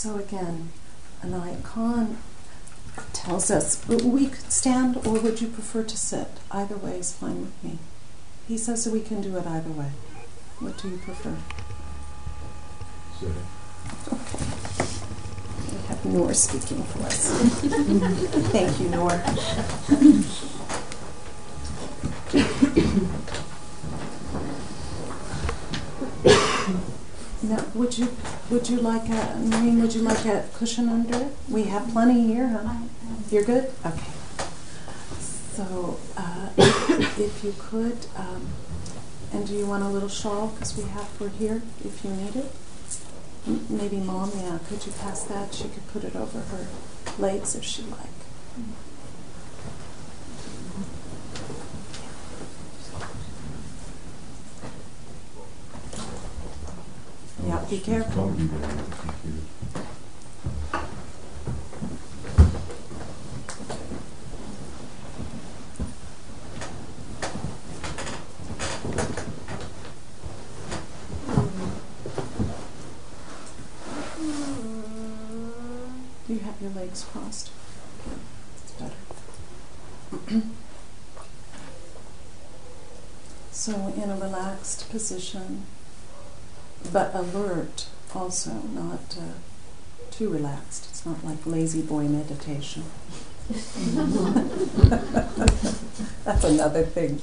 So again, Anayat Khan tells us, we could stand or would you prefer to sit? Either way is fine with me. He says that we can do it either way. What do you prefer? Sit. Okay. We have Noor speaking for us. Thank you, Noor. Now, would you like Noreen, would you like a cushion under it? We have plenty here, huh? You're good? Okay. So, if you could, and do you want a little shawl? Because we're here if you need it. Maybe Mom, yeah, could you pass that? She could put it over her legs if she'd like. Yeah, be careful. Do you have your legs crossed? It's better. So in a relaxed position, but alert also, not too relaxed. It's not like lazy boy meditation. That's another thing.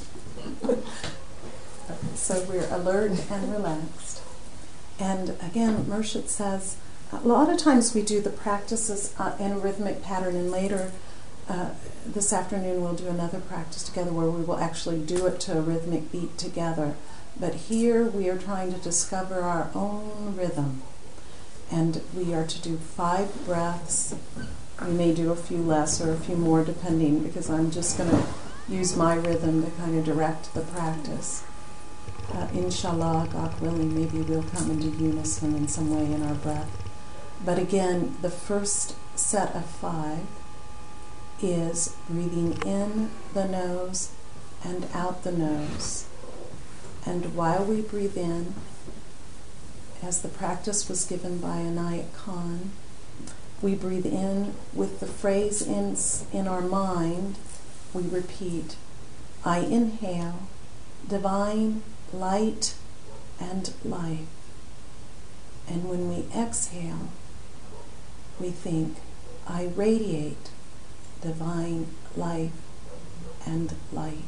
So we're alert and relaxed. And again, Murshid says, a lot of times we do the practices in a rhythmic pattern, and later this afternoon we'll do another practice together where we will actually do it to a rhythmic beat together. But here we are trying to discover our own rhythm. And we are to do 5 breaths. We may do a few less or a few more depending, because I'm just going to use my rhythm to kind of direct the practice. Inshallah, God willing, maybe we'll come into unison in some way in our breath. But again, the first set of 5 is breathing in the nose and out the nose. And while we breathe in, as the practice was given by Anayat Khan, we breathe in with the phrase in our mind. We repeat, I inhale, divine light and life. And when we exhale, we think, I radiate divine life and light.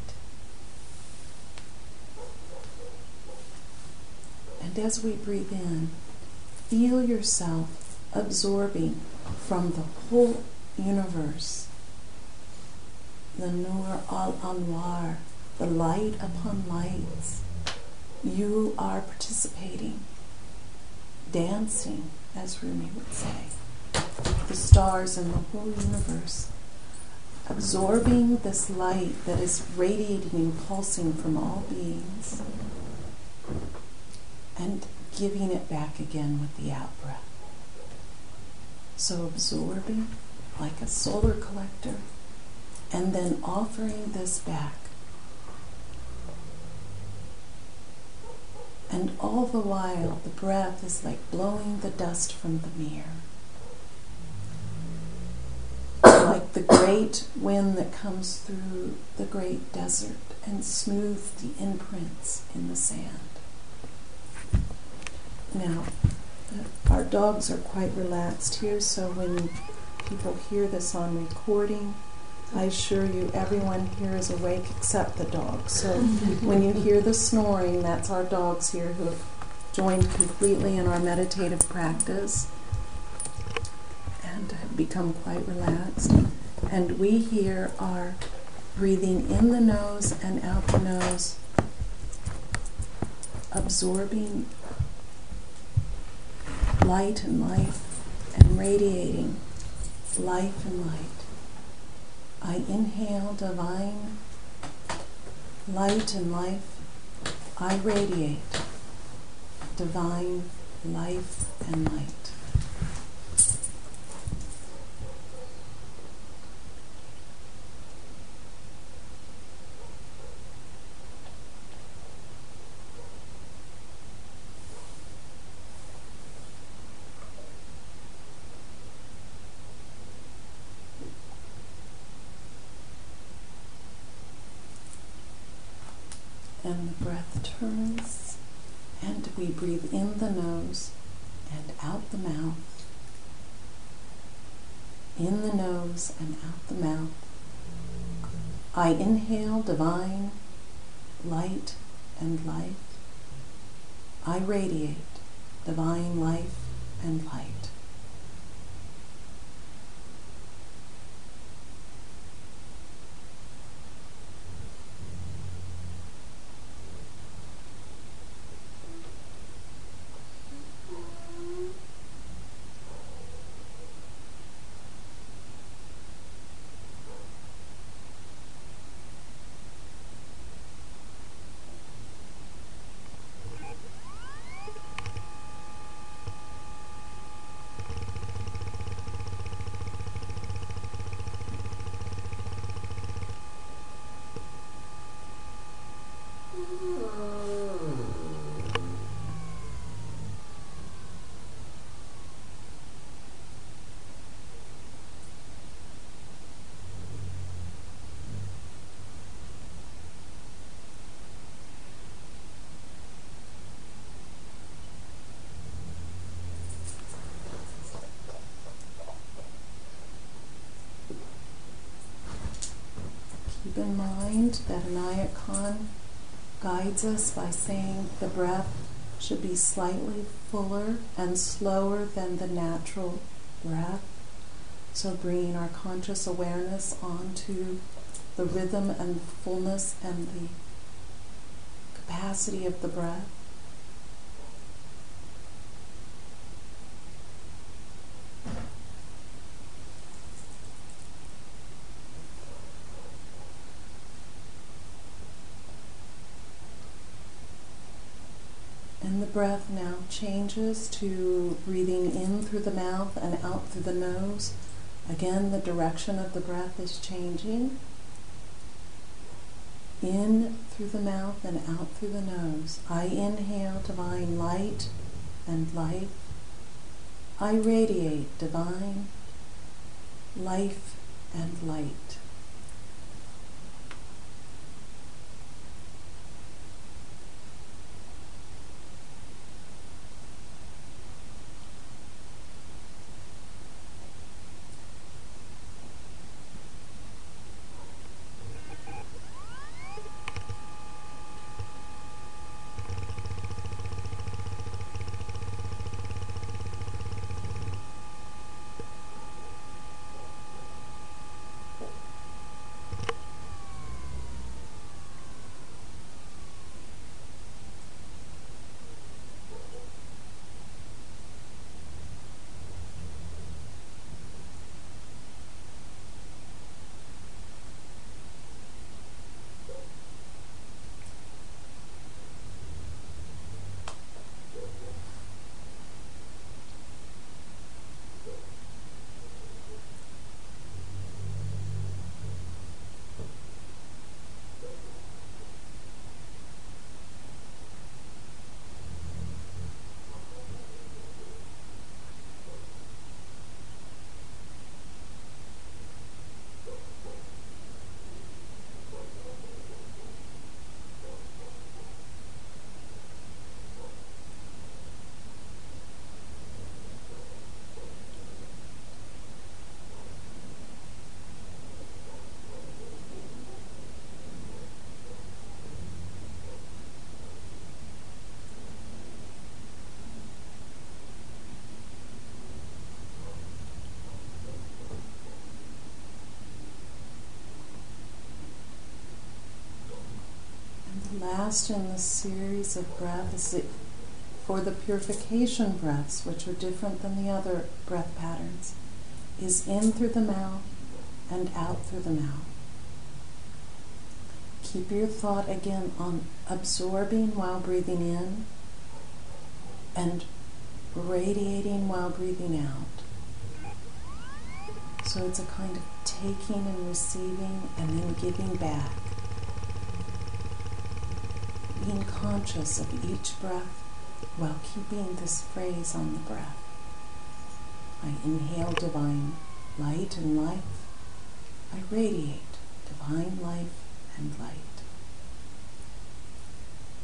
And as we breathe in, feel yourself absorbing from the whole universe the Nur al-Anwar, the light upon lights. You are participating, dancing, as Rumi would say, the stars and the whole universe, absorbing this light that is radiating and pulsing from all beings, and giving it back again with the out-breath. So absorbing like a solar collector, and then offering this back. And all the while, the breath is like blowing the dust from the mirror. Like the great wind that comes through the great desert and smooths the imprints in the sand. Now, our dogs are quite relaxed here, so when people hear this on recording, I assure you everyone here is awake except the dogs. So when you hear the snoring, that's our dogs here who have joined completely in our meditative practice and have become quite relaxed. And we here are breathing in the nose and out the nose, absorbing light and life and radiating life and light. I inhale divine light and life. I radiate divine life and light. breath turns, and we breathe in the nose and out the mouth. In the nose and out the mouth. I inhale divine light and life. I radiate divine life and light. Keep in mind that Anaya Khan guides us by saying the breath should be slightly fuller and slower than the natural breath. So bringing our conscious awareness onto the rhythm and fullness and the capacity of the breath. And the breath now changes to breathing in through the mouth and out through the nose. Again, the direction of the breath is changing. In through the mouth and out through the nose. I inhale divine light and life. I radiate divine life and light. Last in the series of breaths is for the purification breaths, which are different than the other breath patterns, is in through the mouth and out through the mouth. Keep your thought again on absorbing while breathing in and radiating while breathing out. So it's a kind of taking and receiving and then giving back. Being conscious of each breath while keeping this phrase on the breath. I inhale divine light and life. I radiate divine life and light.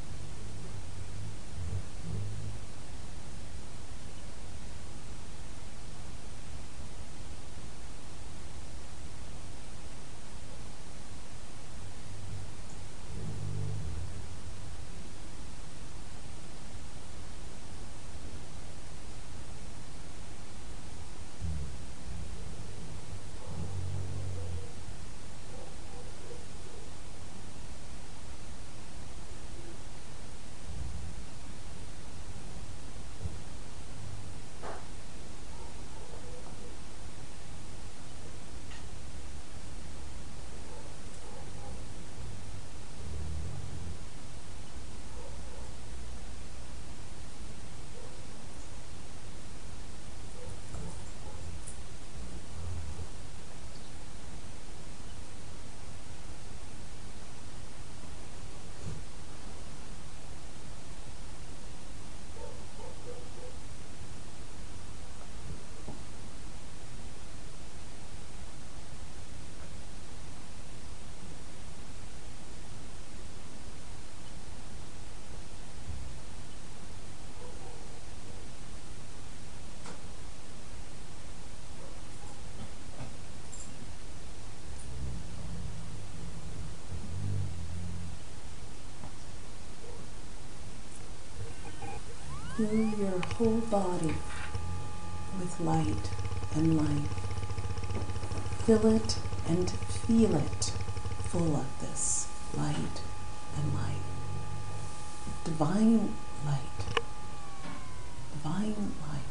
fill your whole body with light and life. Fill it and feel it full of this light and life. Divine light. Divine life.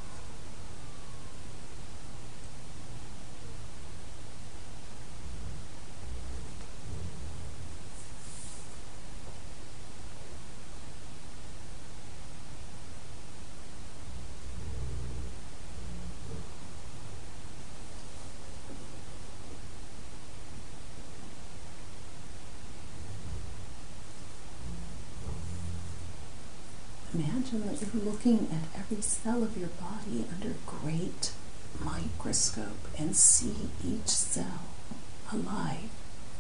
Imagine that you're looking at every cell of your body under a great microscope and see each cell alive,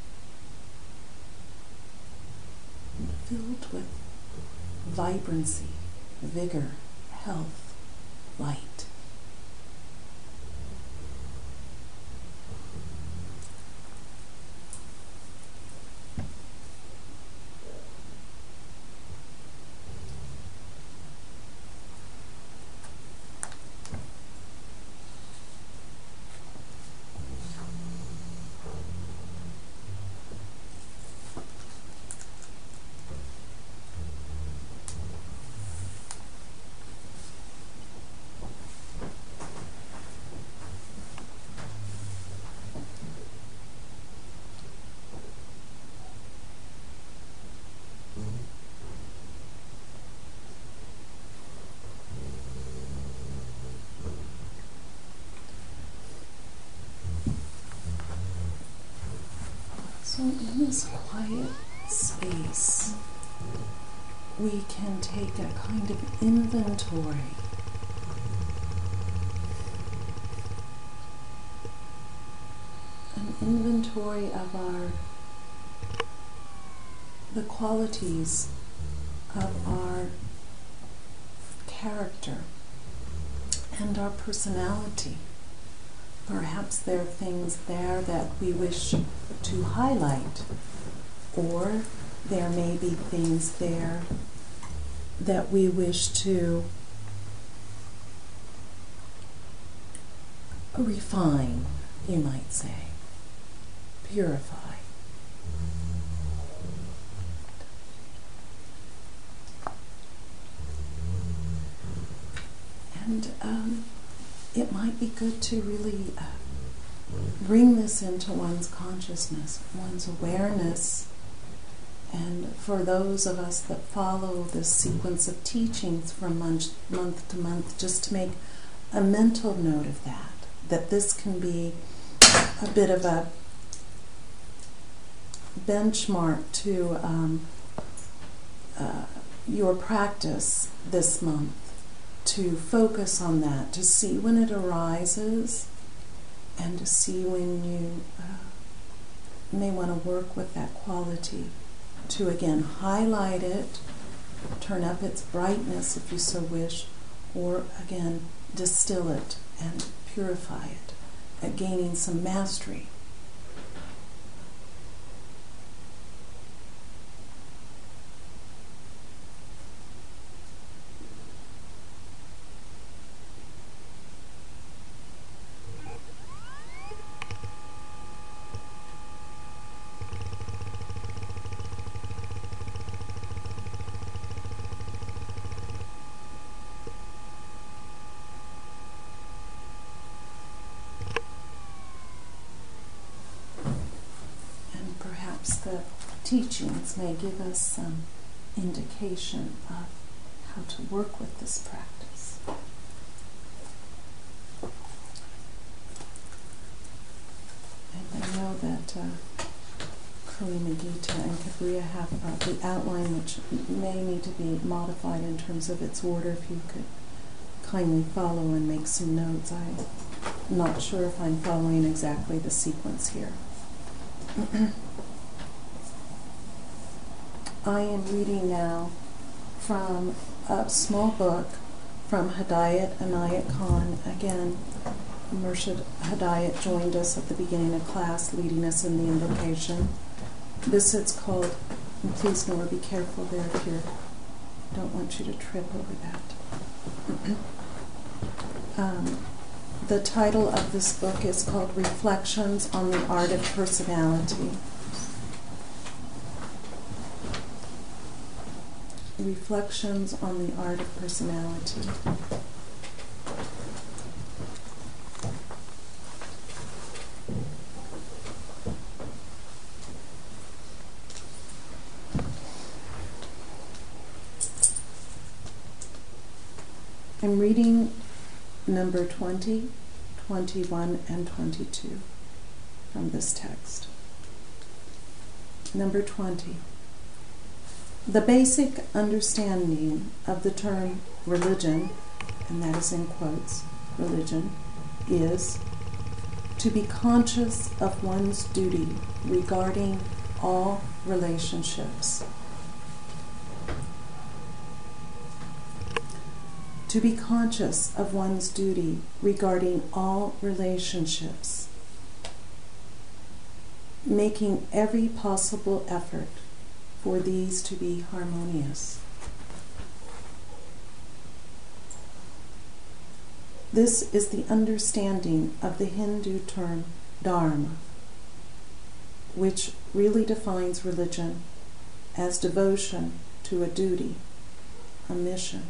and filled with vibrancy, vigor, health, light. So in this quiet space, we can take a kind of inventory of the qualities of our character and our personality. Perhaps there are things there that we wish to highlight, or there may be things there that we wish to refine, you might say, purify. And it might be good to really bring this into one's consciousness, one's awareness. And for those of us that follow this sequence of teachings from month to month, just to make a mental note of that this can be a bit of a benchmark to your practice this month, to focus on that, to see when it arises, and to see when you may want to work with that quality, to again highlight it, turn up its brightness if you so wish, or again distill it and purify it, at gaining some mastery. The teachings may give us some indication of how to work with this practice. And I know that Karima Gita and Kabriya have the outline, which may need to be modified in terms of its order. If you could kindly follow and make some notes. I'm not sure if I'm following exactly the sequence here. I am reading now from a small book from Hidayat Inayat Khan. Again, Murshid Hidayat joined us at the beginning of class, leading us in the invocation. This is called, and please Nora, be careful there if you don't want you to trip over that. The title of this book is called Reflections on the Art of Personality. Reflections on the Art of Personality. I'm reading number 20, 21, and 22 from this text. Number 20. The basic understanding of the term religion, and that is in quotes, religion, is to be conscious of one's duty regarding all relationships. To be conscious of one's duty regarding all relationships, making every possible effort for these to be harmonious. This is the understanding of the Hindu term dharma, which really defines religion as devotion to a duty, a mission.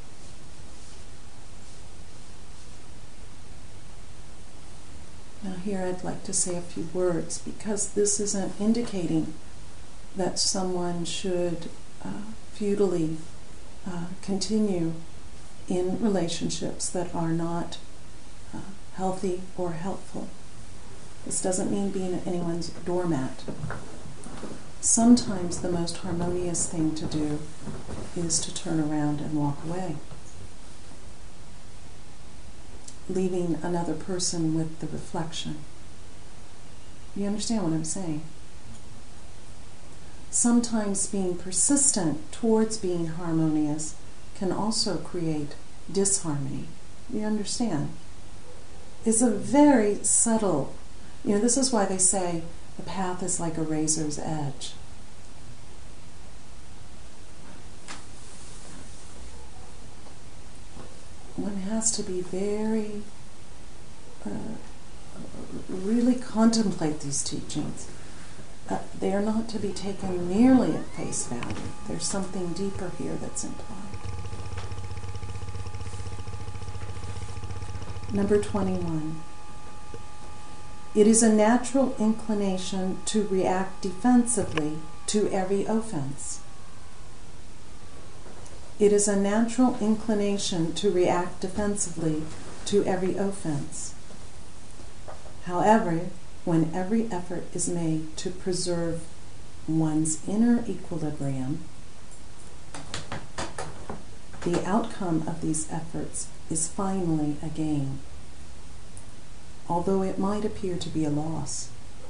Now here I'd like to say a few words, because this isn't indicating that someone should futilely continue in relationships that are not healthy or helpful. This doesn't mean being anyone's doormat. Sometimes the most harmonious thing to do is to turn around and walk away, leaving another person with the reflection. You understand what I'm saying? Sometimes being persistent towards being harmonious can also create disharmony. You understand? It's a very subtle, this is why they say the path is like a razor's edge. One has to be very, really contemplate these teachings. They are not to be taken merely at face value. There's something deeper here that's implied. Number 21. It is a natural inclination to react defensively to every offense. It is a natural inclination to react defensively to every offense. However, when every effort is made to preserve one's inner equilibrium, the outcome of these efforts is finally a gain, although it might appear to be a loss.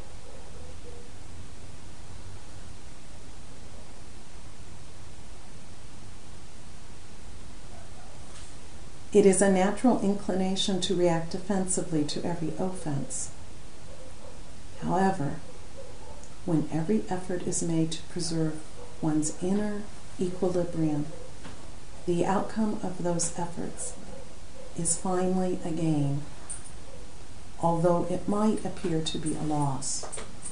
It is a natural inclination to react defensively to every offense. However, when every effort is made to preserve one's inner equilibrium, the outcome of those efforts is finally a gain, although it might appear to be a loss.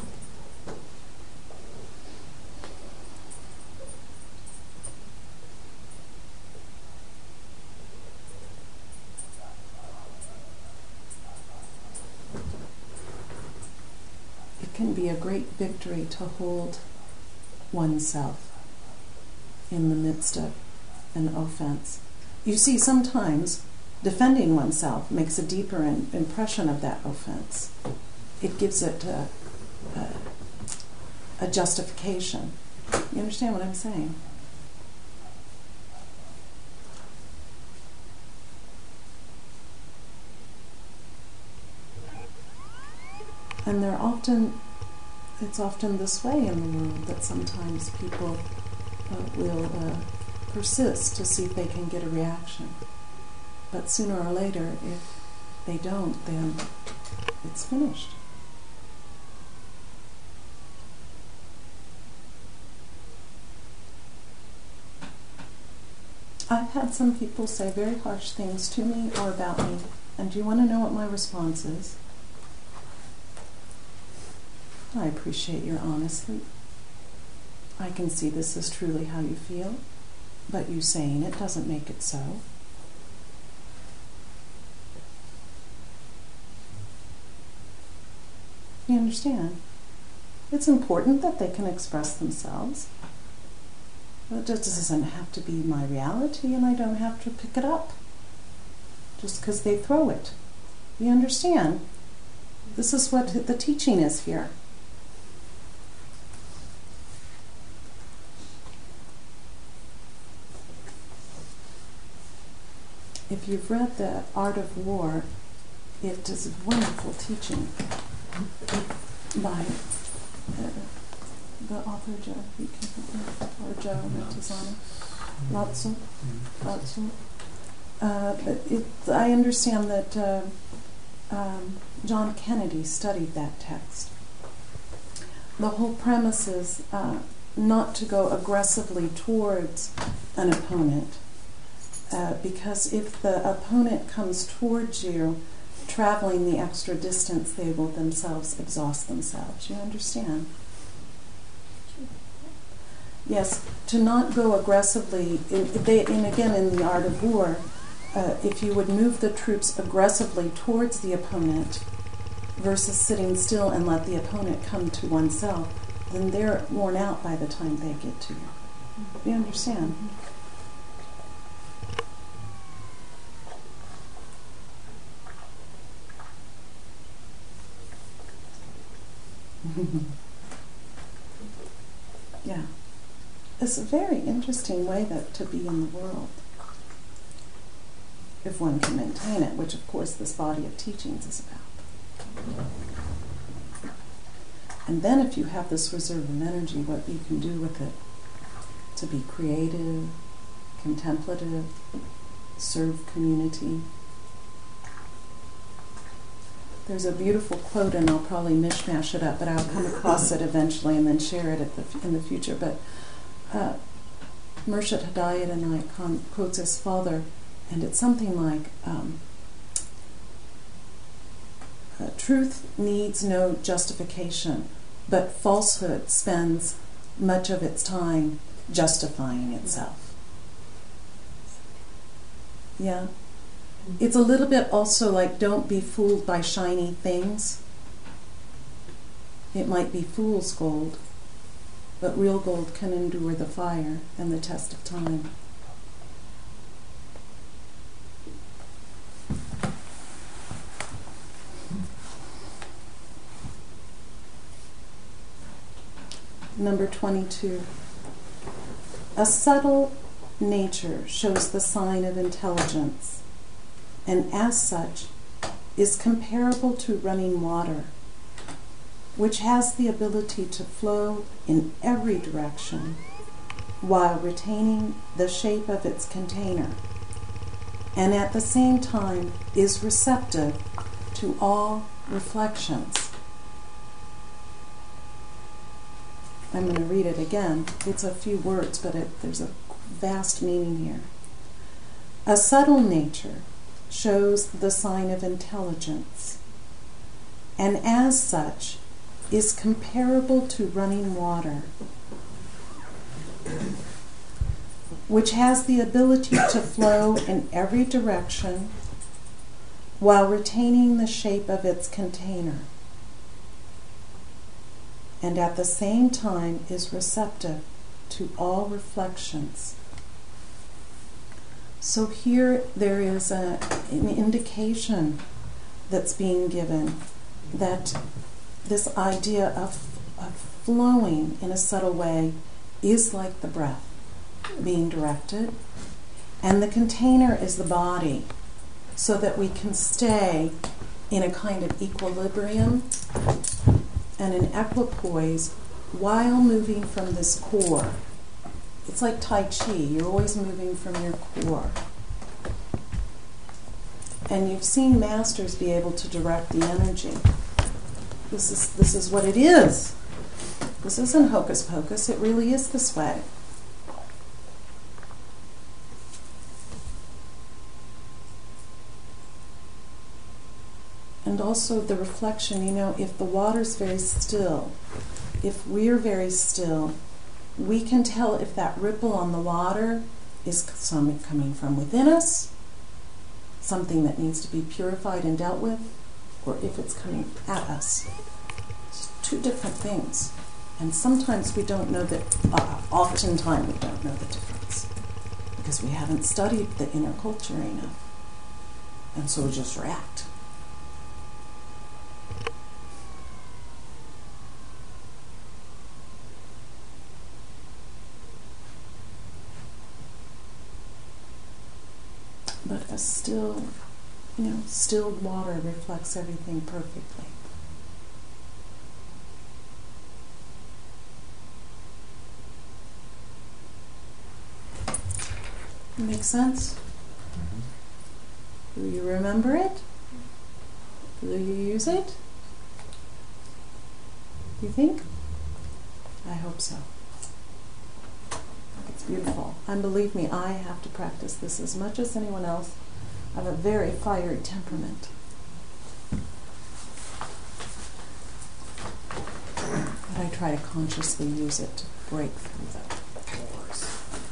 It can be a great victory to hold oneself in the midst of an offense. You see, sometimes defending oneself makes a deeper impression of that offense. It gives it a justification. You understand what I'm saying? And it's often this way in the world that sometimes people will persist to see if they can get a reaction. But sooner or later, if they don't, then it's finished. I I've had some people say very harsh things to me or about me, and do you want to know what my response is? I appreciate your honesty. I can see this is truly how you feel, but you saying it doesn't make it so. You understand? It's important that they can express themselves. But it doesn't have to be my reality, and I don't have to pick it up just because they throw it. You understand? This is what the teaching is here. If you've read The Art of War, it is a wonderful teaching by the author Joe Mattazani, Lao Tzu. I understand that John Kennedy studied that text. The whole premise is not to go aggressively towards an opponent, because if the opponent comes towards you, traveling the extra distance, they will themselves exhaust themselves. You understand? Yes, to not go aggressively, and again in The Art of War, if you would move the troops aggressively towards the opponent versus sitting still and let the opponent come to oneself, then they're worn out by the time they get to you. You understand? Yeah. It's a very interesting way to be in the world, if one can maintain it, which of course this body of teachings is about. And then if you have this reserve of energy, what you can do with it to be creative, contemplative, serve community. There's a beautiful quote, and I'll probably mishmash it up, but I'll come across it eventually and then share it in the future. But Murshid Hidayat quotes his father, and it's something like, truth needs no justification, but falsehood spends much of its time justifying itself. Yeah? It's a little bit also like, don't be fooled by shiny things. It might be fool's gold, but real gold can endure the fire and the test of time. Number 22. A subtle nature shows the sign of intelligence, and as such is comparable to running water, which has the ability to flow in every direction while retaining the shape of its container, and at the same time is receptive to all reflections. I'm going to read it again. It's a few words, but there's a vast meaning here. A subtle nature shows the sign of intelligence, and as such is comparable to running water, which has the ability to flow in every direction while retaining the shape of its container, and at the same time is receptive to all reflections. So here there is an indication that's being given that this idea of flowing in a subtle way is like the breath being directed, and the container is the body, so that we can stay in a kind of equilibrium and an equipoise while moving from this core. It's like Tai Chi. You're always moving from your core. And you've seen masters be able to direct the energy. This is what it is. This isn't hocus pocus. It really is this way. And also the reflection, if the water's very still, if we're very still, we can tell if that ripple on the water is something coming from within us, something that needs to be purified and dealt with, or if it's coming at us. It's two different things. And sometimes we don't know that, oftentimes we don't know the difference, because we haven't studied the inner culture enough. And so we just react. But a stilled water reflects everything perfectly. Make sense? Do you remember it? Do you use it? You think? I hope so. It's beautiful. And believe me, I have to practice this as much as anyone else. I have a very fiery temperament. But I try to consciously use it to break through the pores.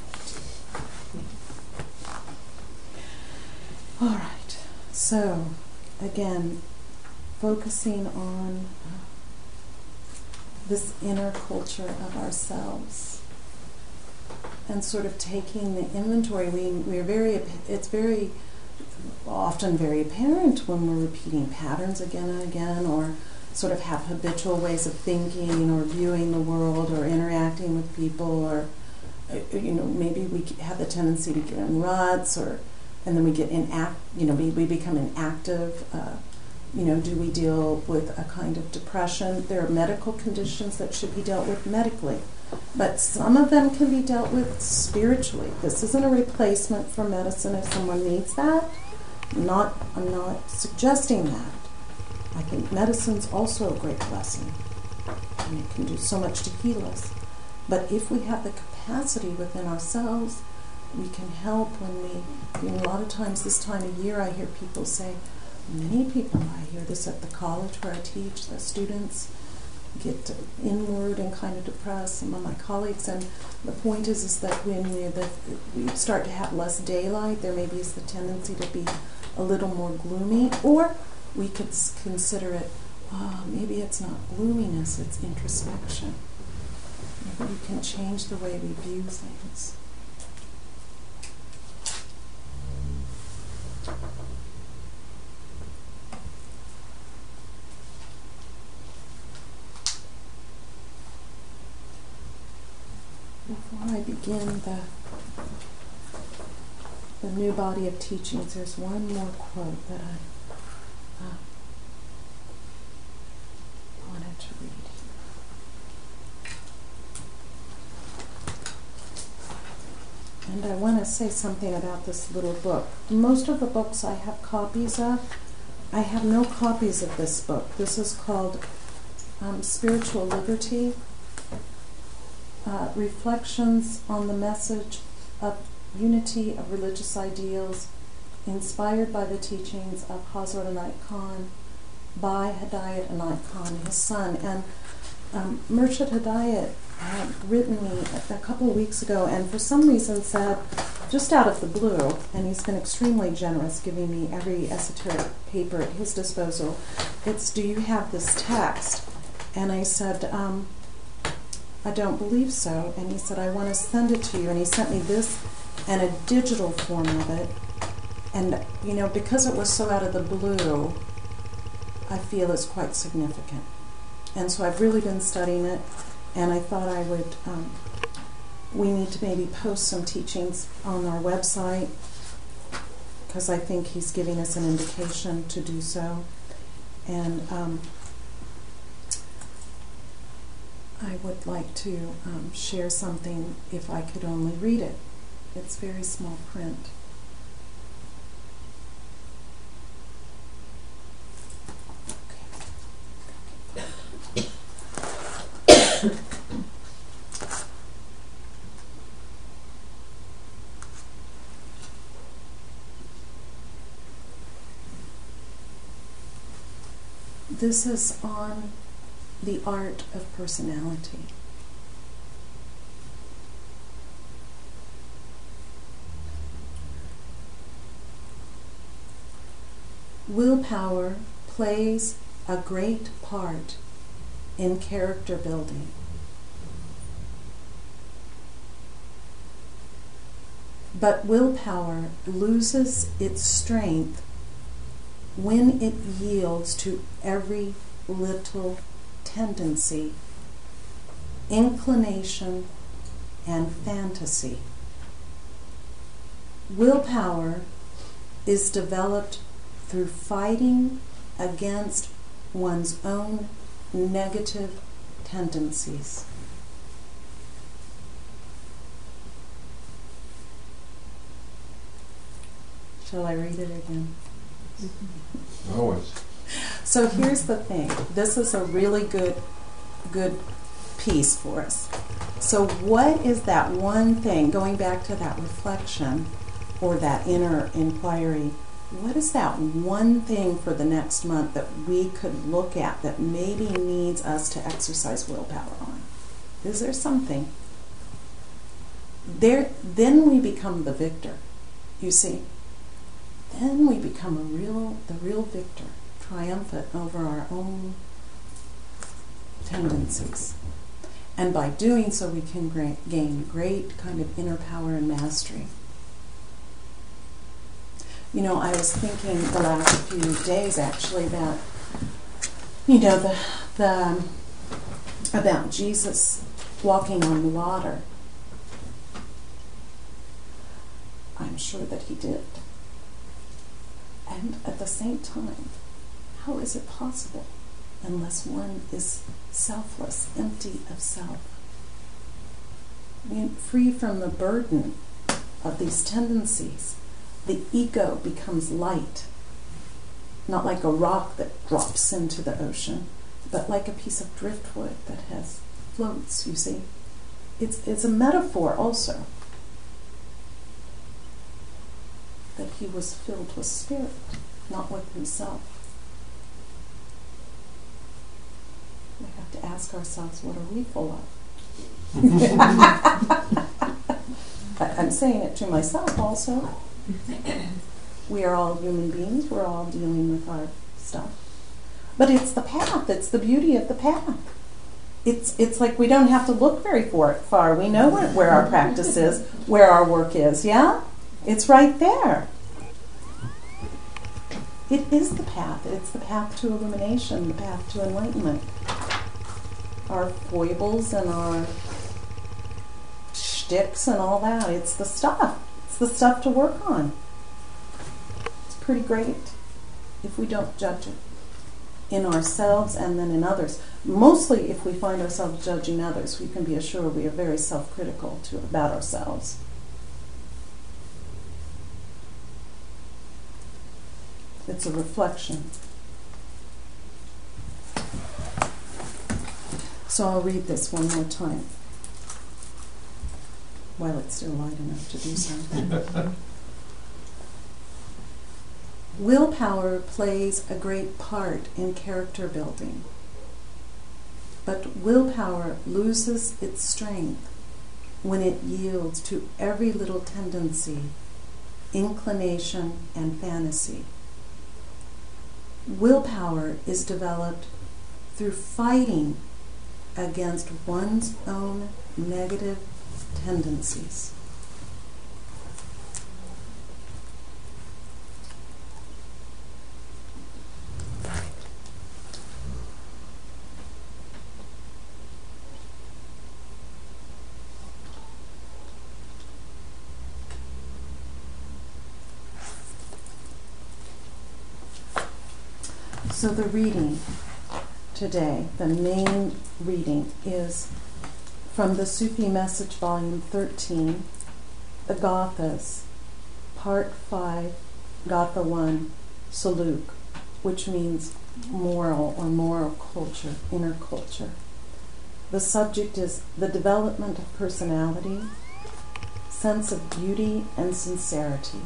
All right. So, again, focusing on this inner culture of ourselves and sort of taking the inventory. It's very often very apparent when we're repeating patterns again and again, or sort of have habitual ways of thinking or viewing the world or interacting with people, or maybe we have the tendency to get in ruts, and then we get we become inactive. Do we deal with a kind of depression? There are medical conditions that should be dealt with medically, but some of them can be dealt with spiritually. This isn't a replacement for medicine if someone needs that. I'm not suggesting that. I think medicine's also a great blessing, and it can do so much to heal us. But if we have the capacity within ourselves, we can help when a lot of times this time of year I hear people say, many people, I hear this at the college where I teach, the students get inward and kind of depressed, some of my colleagues, and the point is that when we start to have less daylight, there maybe is the tendency to be a little more gloomy, or we could consider it, maybe it's not gloominess, it's introspection. Maybe we can change the way we view things. Before I begin the new body of teachings, there's one more quote that I wanted to read. And I want to say something about this little book. Most of the books I have copies of. I have no copies of this book. This is called Spiritual Liberty. Reflections on the message of unity of religious ideals inspired by the teachings of Hazrat Inayat Khan by Hidayat Inayat Khan, his son. And Murshid Hidayat had written me a couple of weeks ago, and for some reason said, just out of the blue, and he's been extremely generous giving me every esoteric paper at his disposal, do you have this text? And I said, I don't believe so. And he said, I want to send it to you. And he sent me this and a digital form of it. And, because it was so out of the blue, I feel it's quite significant. And so I've really been studying it, and I thought I would, we need to maybe post some teachings on our website, because I think he's giving us an indication to do so. And I would like to share something if I could only read it. It's very small print. This is on the art of personality. Willpower plays a great part in character building. But willpower loses its strength when it yields to every little tendency, inclination, and fantasy. Willpower is developed through fighting against one's own negative tendencies. Shall I read it again? Always. So here's the thing. This is a really good piece for us. So what is that one thing, going back to that reflection or that inner inquiry, what is that one thing for the next month that we could look at that maybe needs us to exercise willpower on? Is there something? Then we become the victor, you see. Then we become the real victor, triumphant over our own tendencies. And by doing so, we can gain great kind of inner power and mastery. You know, I was thinking the last few days, actually, that, you know, the about Jesus walking on the water. I'm sure that he did. And at the same time, how is it possible unless one is selfless, empty of self? I mean, free from the burden of these tendencies, the ego becomes light, not like a rock that drops into the ocean, but like a piece of driftwood that has floats, you see. It's a metaphor also, that he was filled with spirit, not with himself. We have to ask ourselves, what are we full of? I'm saying it to myself also. We are all human beings. We're all dealing with our stuff. But it's the path. It's the beauty of the path. It's like we don't have to look very far. We know where our practice is, where our work is, yeah? It's right there. It is the path. It's the path to illumination, the path to enlightenment. Our foibles and our shticks and all that, it's the stuff. It's the stuff to work on. It's pretty great if we don't judge it in ourselves and then in others. Mostly if we find ourselves judging others, we can be assured we are very self-critical about ourselves. It's a reflection. So I'll read this one more time while it's still light enough to do so. Willpower plays a great part in character building, but willpower loses its strength when it yields to every little tendency, inclination, and fantasy. Willpower is developed through fighting against one's own negative tendencies. So the reading today, the main reading, is from the Sufi Message, Volume 13, the Gathas, Part 5, Gatha 1, Suluk, which means moral or moral culture, inner culture. The subject is the development of personality, sense of beauty, and sincerity.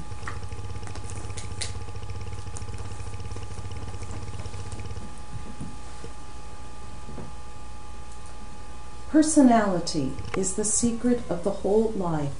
Personality is the secret of the whole life,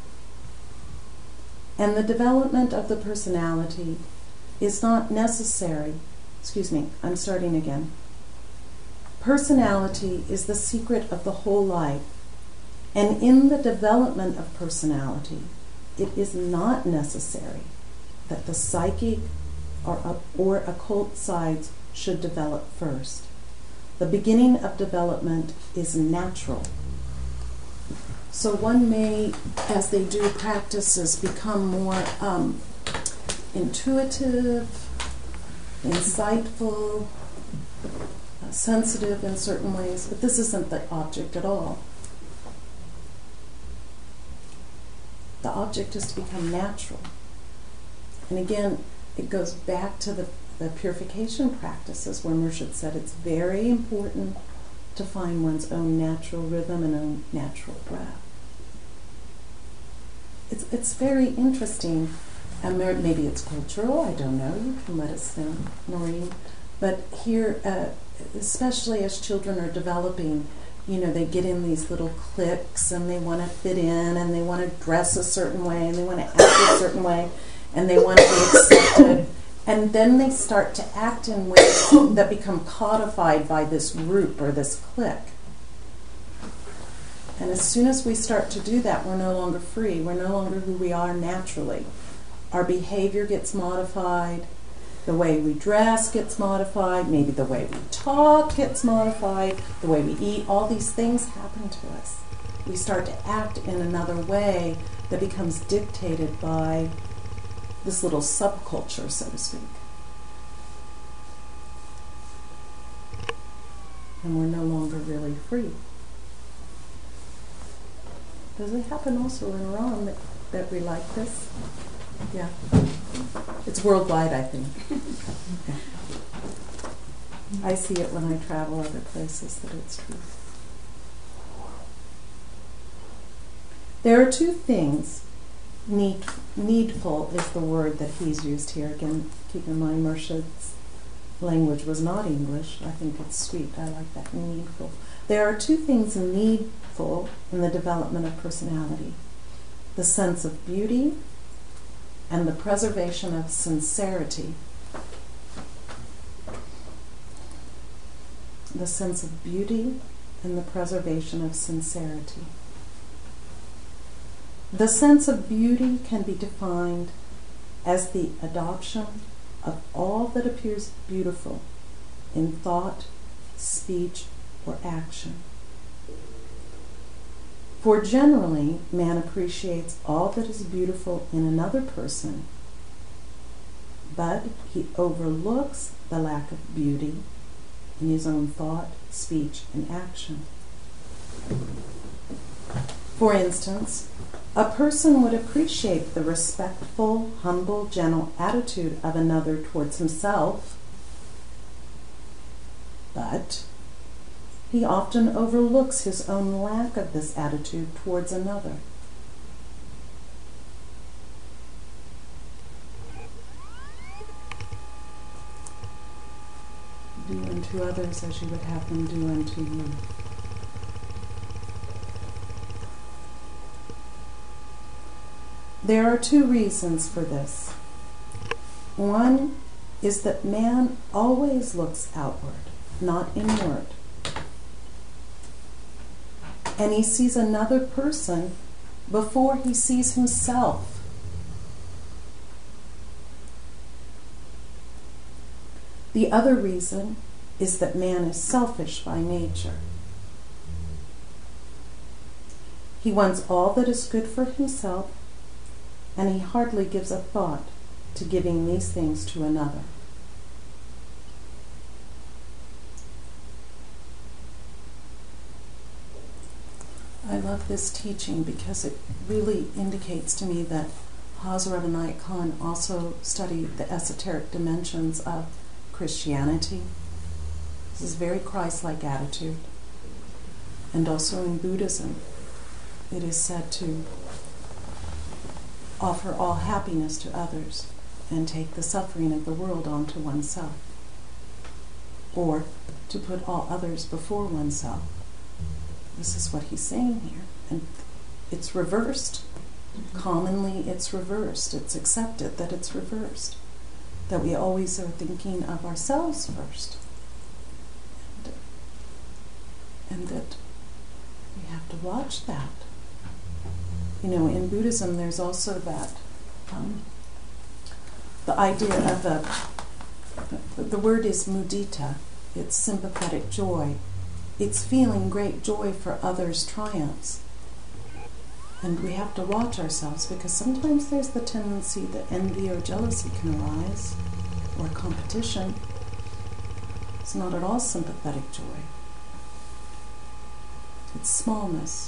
and the development of the personality is not necessary. I'm starting again. Personality is the secret of the whole life, and in the development of personality, it is not necessary that the psychic or occult sides should develop first. The beginning of development is natural. So one may, as they do practices, become more intuitive, insightful, sensitive in certain ways, but this isn't the object at all. The object is to become natural. And again, it goes back to the purification practices where Murshid said it's very important to find one's own natural rhythm and own natural breath. It's very interesting, and maybe it's cultural, I don't know, you can let us know, Noreen. But here, especially as children are developing, they get in these little cliques and they want to fit in and they want to dress a certain way and they want to act a certain way and they want to be accepted. And then they start to act in ways that become codified by this group or this clique. And as soon as we start to do that, we're no longer free. We're no longer who we are naturally. Our behavior gets modified. The way we dress gets modified. Maybe the way we talk gets modified. The way we eat. All these things happen to us. We start to act in another way that becomes dictated by this little subculture, so to speak. And we're no longer really free. Does it happen also in Iran that we like this? Yeah. It's worldwide, I think. Okay. I see it when I travel other places that it's true. There are two things. Needful is the word that he's used here. Again, keep in mind Murshid's language was not English. I think it's sweet. I like that, needful. There are two things needful in the development of personality: the sense of beauty and the preservation of sincerity. The sense of beauty and the preservation of sincerity. The sense of beauty can be defined as the adoption of all that appears beautiful in thought, speech, or action. For generally, man appreciates all that is beautiful in another person, but he overlooks the lack of beauty in his own thought, speech, and action. For instance, a person would appreciate the respectful, humble, gentle attitude of another towards himself, but he often overlooks his own lack of this attitude towards another. Do unto others as you would have them do unto you. There are two reasons for this. One is that man always looks outward, not inward. And he sees another person before he sees himself. The other reason is that man is selfish by nature. He wants all that is good for himself, and he hardly gives a thought to giving these things to another. I love this teaching because it really indicates to me that Hazrat Inayat Khan also studied the esoteric dimensions of Christianity. This is a very Christ-like attitude. And also in Buddhism, it is said to offer all happiness to others and take the suffering of the world onto oneself, or to put all others before oneself. This is what he's saying here. And it's reversed. Commonly it's reversed. It's accepted that it's reversed. That we always are thinking of ourselves first. And that we have to watch that. You know, in Buddhism there's also that, the idea of the word is mudita. It's sympathetic joy. It's feeling great joy for others' triumphs. And we have to watch ourselves, because sometimes there's the tendency that envy or jealousy can arise, or competition. It's not at all sympathetic joy. It's smallness.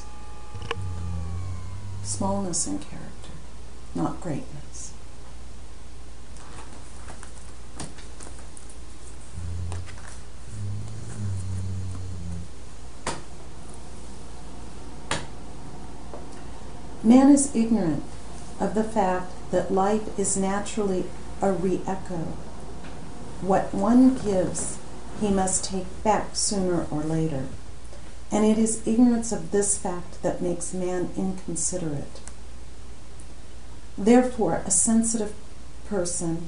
Smallness in character, not greatness. Man is ignorant of the fact that life is naturally a re-echo. What one gives, he must take back sooner or later. And it is ignorance of this fact that makes man inconsiderate. Therefore, to a sensitive person,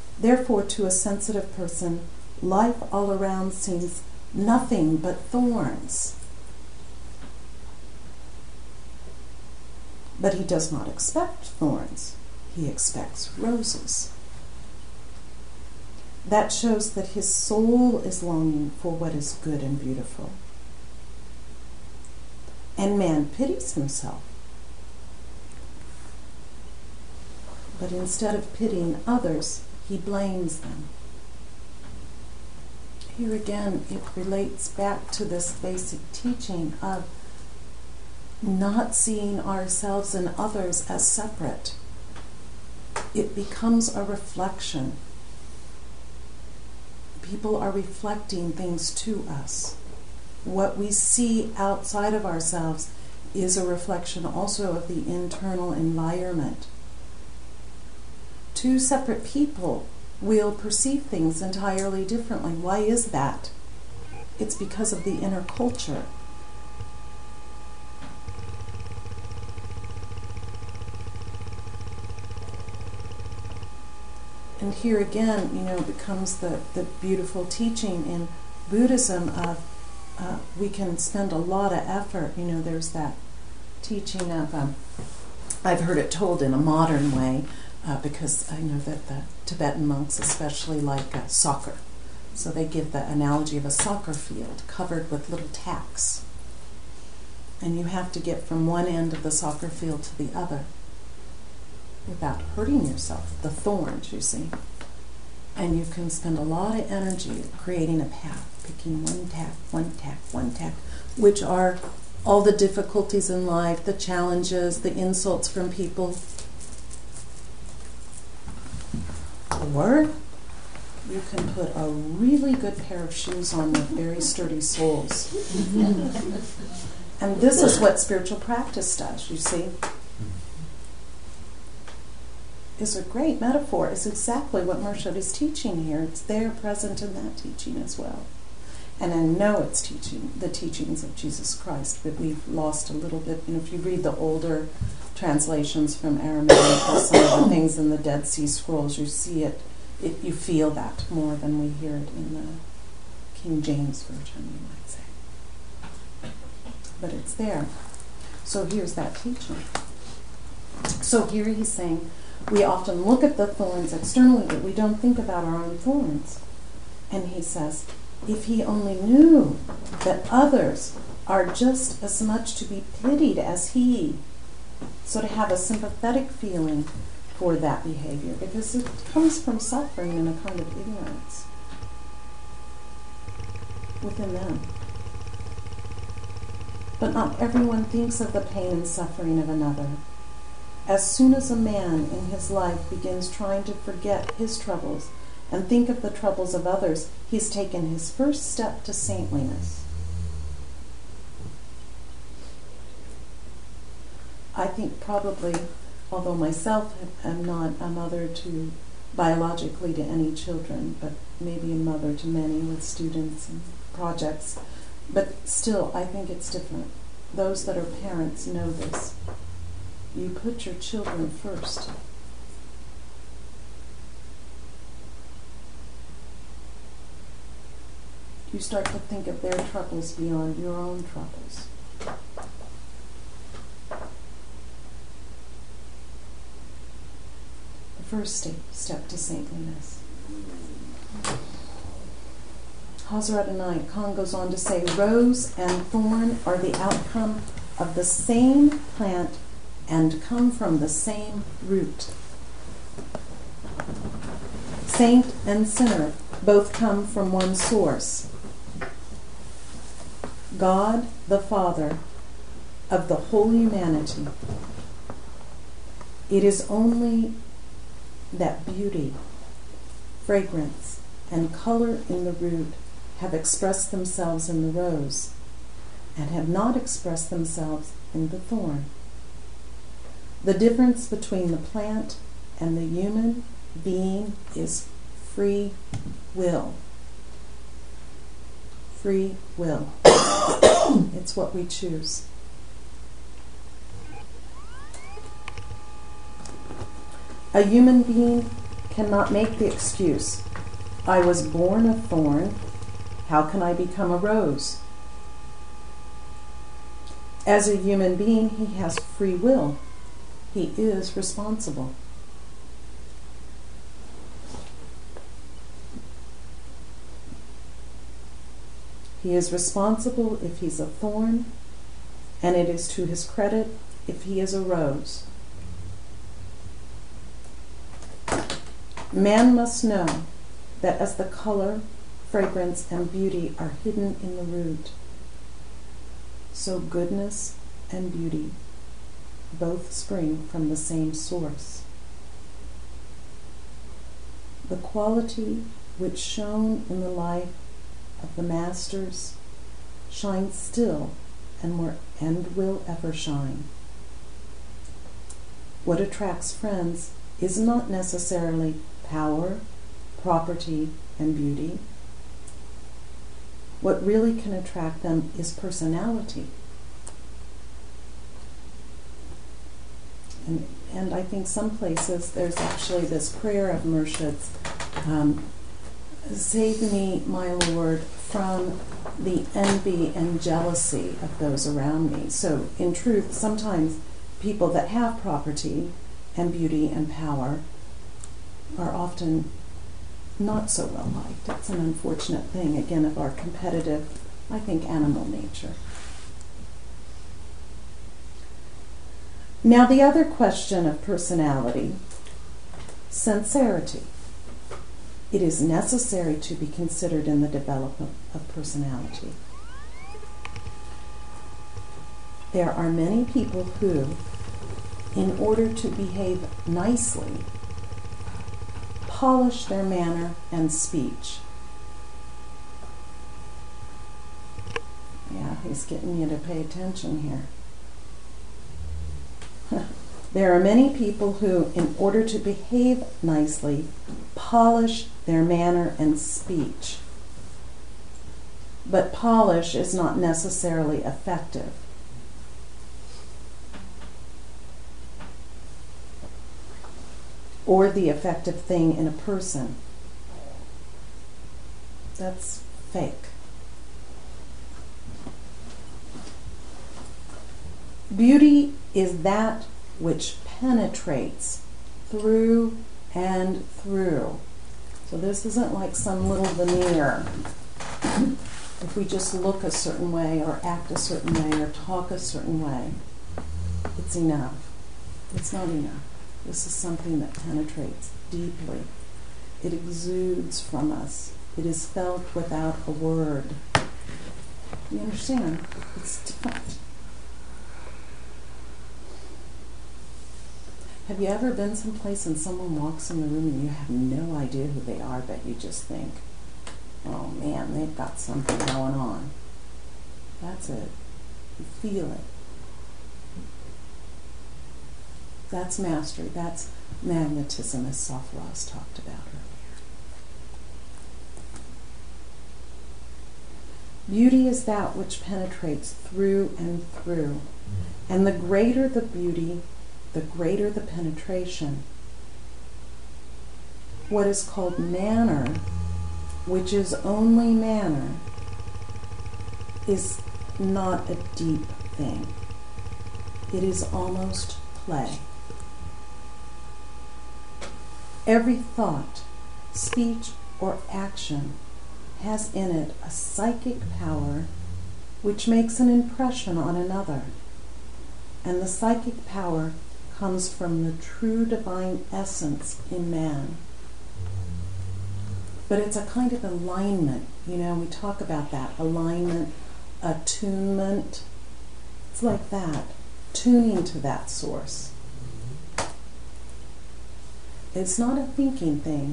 life all around seems nothing but thorns. But he does not expect thorns. He expects roses. That shows that his soul is longing for what is good and beautiful. And man pities himself. But instead of pitying others, he blames them. Here again, it relates back to this basic teaching of not seeing ourselves and others as separate. It becomes a reflection. People are reflecting things to us. What we see outside of ourselves is a reflection also of the internal environment. Two separate people will perceive things entirely differently. Why is that? It's because of the inner culture. And here again, becomes the beautiful teaching in Buddhism of we can spend a lot of effort. There's that teaching of, I've heard it told in a modern way, because I know that the Tibetan monks especially like soccer. So they give the analogy of a soccer field covered with little tacks. And you have to get from one end of the soccer field to the other without hurting yourself, the thorns, you see. And you can spend a lot of energy creating a path, picking one tack, which are all the difficulties in life, the challenges, the insults from people. Or you can put a really good pair of shoes on with very sturdy soles. And this is what spiritual practice does, you see. Is a great metaphor. It's exactly what Murshid is teaching here. It's there present in that teaching as well. And I know it's teaching the teachings of Jesus Christ, but we've lost a little bit. If you read the older translations from Aramaic or some of the things in the Dead Sea Scrolls, you see it, you feel that more than we hear it in the King James Version, you might say. But it's there. So here's that teaching. So here he's saying, we often look at the thorns externally, but we don't think about our own thorns. And he says, if he only knew that others are just as much to be pitied as he, so to have a sympathetic feeling for that behavior, because it comes from suffering and a kind of ignorance within them. But not everyone thinks of the pain and suffering of another. As soon as a man in his life begins trying to forget his troubles and think of the troubles of others, he's taken his first step to saintliness. I think probably, although myself am not a mother biologically to any children, but maybe a mother to many with students and projects, But still, I think it's different. Those that are parents know this. You put your children first. You start to think of their troubles beyond your own troubles. The first step to saintliness. Hazrat Anai Khan goes on to say, rose and thorn are the outcome of the same plant and come from the same root. Saint and sinner both come from one source. God, the Father of the whole humanity. It is only that beauty, fragrance, and color in the root have expressed themselves in the rose and have not expressed themselves in the thorn. The difference between the plant and the human being is free will. Free will. It's what we choose. A human being cannot make the excuse, I was born a thorn, how can I become a rose? As a human being, he has free will. He is responsible. He is responsible if he's a thorn, and it is to his credit if he is a rose. Man must know that as the color, fragrance, and beauty are hidden in the root, so goodness and beauty both spring from the same source. The quality which shone in the life of the masters shines still and will ever shine. What attracts friends is not necessarily power, property, and beauty. What really can attract them is personality. And I think some places there's actually this prayer of Murshid's, save me, my Lord, from the envy and jealousy of those around me. So in truth, sometimes people that have property and beauty and power are often not so well liked. It's an unfortunate thing, again, of our competitive, I think, animal nature. Now the other question of personality, sincerity. It is necessary to be considered in the development of personality. There are many people who, in order to behave nicely, polish their manner and speech. Yeah, he's getting you to pay attention here. There are many people who, in order to behave nicely, polish their manner and speech. But polish is not necessarily effective. Or the effective thing in a person. That's fake. Beauty is that which penetrates through and through. So this isn't like some little veneer. If we just look a certain way or act a certain way or talk a certain way, it's enough. It's not enough. This is something that penetrates deeply. It exudes from us. It is felt without a word. You understand? It's different. Have you ever been someplace and someone walks in the room and you have no idea who they are, but you just think, oh man, they've got something going on. That's it. You feel it. That's mastery. That's magnetism, as Sophoros talked about earlier. Beauty is that which penetrates through and through. And the greater the beauty, the greater the penetration. What is called manner, which is only manner, is not a deep thing. It is almost play. Every thought, speech, or action has in it a psychic power which makes an impression on another. And the psychic power comes from the true divine essence in man. But it's a kind of alignment. You know, we talk about that. Alignment, attunement. It's like that. Tuning to that source. It's not a thinking thing.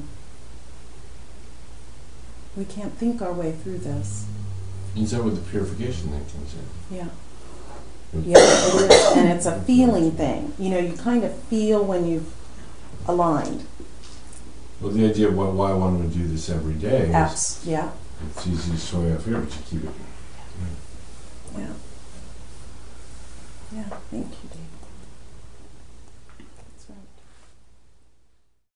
We can't think our way through this. Is that what the purification thing comes in? Yeah. Yeah, it is. And it's a feeling thing. You know, you kind of feel when you've aligned. Well, the idea of why one would do this every day is Yeah. it's easy to soy off here, but you keep it. Yeah. Yeah, thank you, Dave.